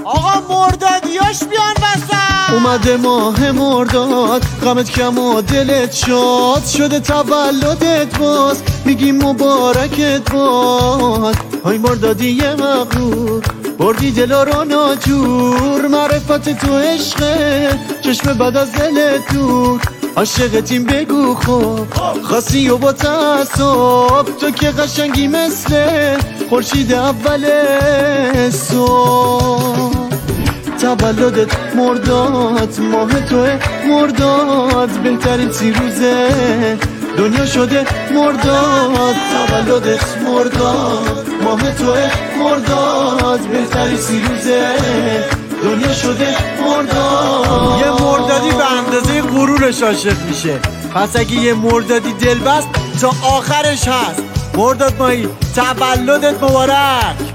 آقا مردادیاش بیان وسط. اومده ماه مرداد، غمت کم و دلت شاد، شده تولدت باز، میگیم مبارکت باد. های مردادی مغرور، بردی دلا رو ناجور، معرفت تو عشقه، چشم بعد از دلت دور. عاشقتیم بگو خب، خاصی و با تعصب، تو که قشنگی مثل خورشید اول صبح. تولدت مرداد، ماه توه مرداد، بهترین 30 روزه دنیا شده مرداد. تولدت مرداد، ماه توه مرداد، بهترین 30 روزه دنیا شده مرداد. یه مردادی به اندازه غرورش عاشق میشه، پس اگه یه مردادی دل بست تا آخرش هست. مرداد مایی تولدت مبارک.